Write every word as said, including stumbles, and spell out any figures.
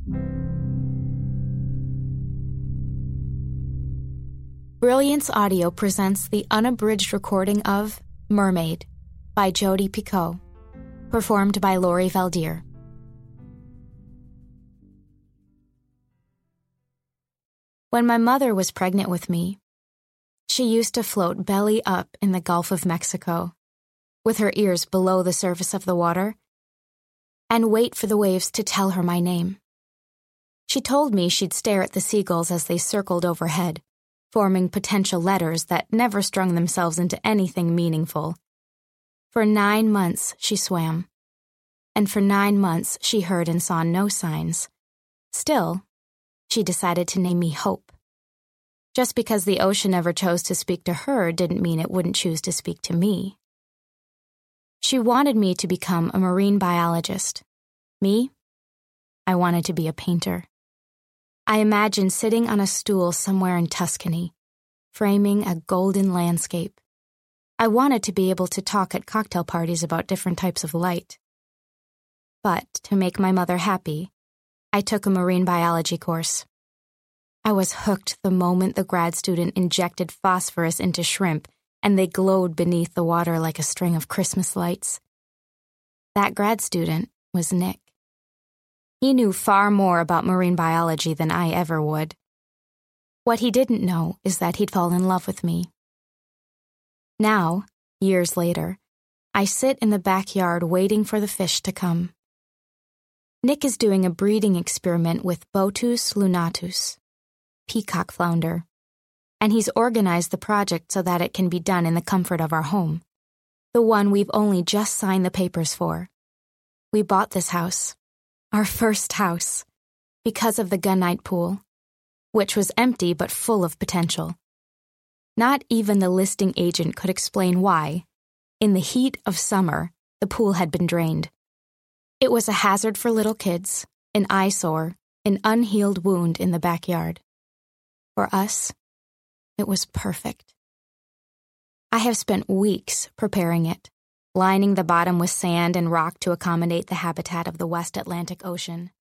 Brilliance Audio presents the unabridged recording of Mermaid by Jodi Picoult, performed by Lori Valdir. When my mother was pregnant with me, she used to float belly up in the Gulf of Mexico, with her ears below the surface of the water, and wait for the waves to tell her my name. She told me she'd stare at the seagulls as they circled overhead, forming potential letters that never strung themselves into anything meaningful. For nine months she swam, and for nine months she heard and saw no signs. Still, she decided to name me Hope. Just because the ocean never chose to speak to her didn't mean it wouldn't choose to speak to me. She wanted me to become a marine biologist. Me? I wanted to be a painter. I imagined sitting on a stool somewhere in Tuscany, framing a golden landscape. I wanted to be able to talk at cocktail parties about different types of light. But to make my mother happy, I took a marine biology course. I was hooked the moment the grad student injected phosphorus into shrimp and they glowed beneath the water like a string of Christmas lights. That grad student was Nick. He knew far more about marine biology than I ever would. What he didn't know is that he'd fall in love with me. Now, years later, I sit in the backyard waiting for the fish to come. Nick is doing a breeding experiment with Botus lunatus, peacock flounder, and he's organized the project so that it can be done in the comfort of our home, the one we've only just signed the papers for. We bought this house, our first house, because of the gunite pool, which was empty but full of potential. Not even the listing agent could explain why, in the heat of summer, the pool had been drained. It was a hazard for little kids, an eyesore, an unhealed wound in the backyard. For us, it was perfect. I have spent weeks preparing it, lining the bottom with sand and rock to accommodate the habitat of the West Atlantic Ocean.